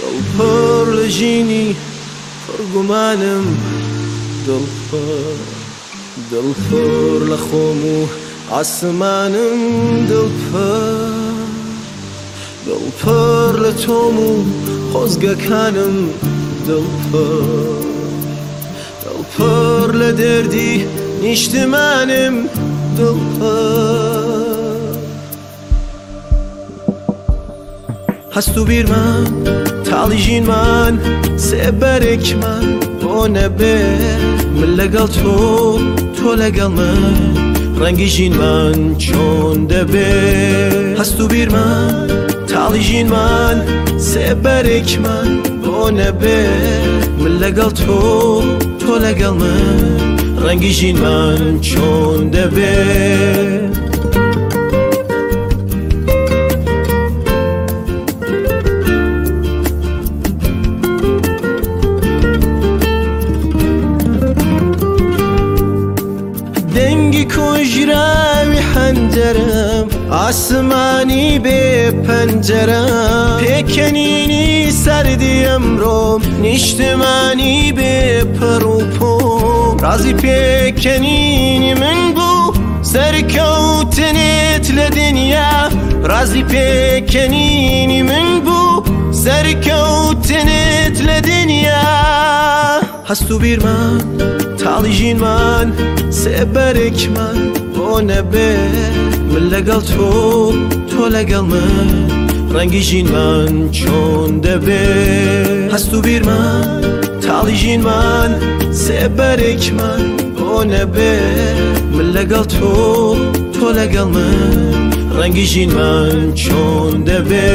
دڵپڕ لە ژینی پڕگومانم دڵپڕ لە خۆم و ئاسمانم دڵپڕ لە تۆم و خۆزگەکانم دڵپڕ لە دەردی نیشتمانم دڵپڕ هەست و بیرمان تاڵی ژینمان سێبەرێکمان بۆ نەبێ من لەگەڵ تۆ لەگەڵ من ڕەنگی ژینمان چۆن دەبێ هەست و بیرمان تاڵی ژینمان سێبەرێکمان بۆ نەبێ من لەگەڵ تۆ لەگەڵ من ڕەنگی ژینمان چۆن دەبێ دەنگی کۆژراوی حەنجەرم ئاسمانی بێ پەنجەرم پێکەنینی سەردی ئەمڕۆم نیشتمانی بێ پەڕ و پۆم ڕازی پێکەنینی من بوو سەرکەوتنێت لە دنیا ڕازی پێکەنینی من بوو سەرکەوتنێت لە دنیا هەست و بیرمان تاڵی ژینمان سێبەرێکمان بۆ نەبێ من لەگەڵ تۆ لەگەڵ من ڕەنگی ژینمان چۆن دەبێ هەست و بیرمان تاڵی ژینمان سێبەرێکمان بۆ نەبێ من لەگەڵ تۆ لەگەڵ من ڕەنگی ژینمان چۆن دەبێ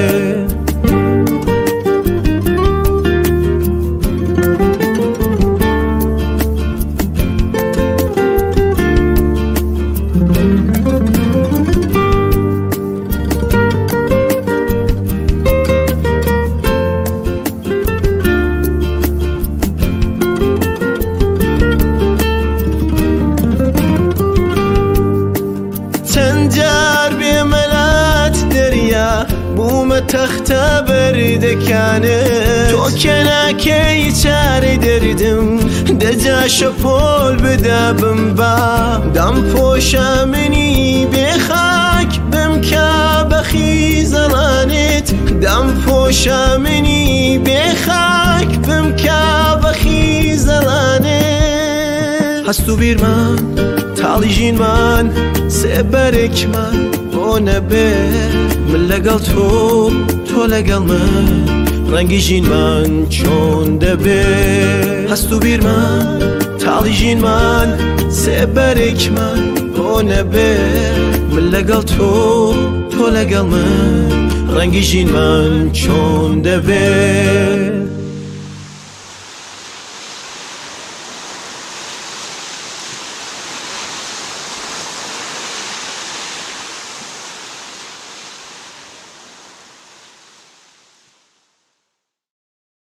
چەندجار بێمەلات دەریا بوومە تەختە بەردەکانت تۆ کەناکەی چارەی دەردم دەجا شەپۆل بدا بمبا دام پۆشە منی بێخاک بمکە بەخی زەڵانێت دام پۆشە منی بێخاک بمکە بەخی زەڵانێت هەست و بیرمان تاڵی ژینمان سێبەرێکمان بۆ نەبێ من لەگەڵ تۆ لەگەڵ من ڕەنگی ژینمان چۆن دەبێ هەست و بیرمان تاڵی ژینمان سێبەرێکمان بۆ نەبێ من لەگەڵ تۆ لەگەڵ من ڕەنگی ژینمان چۆن دەبێ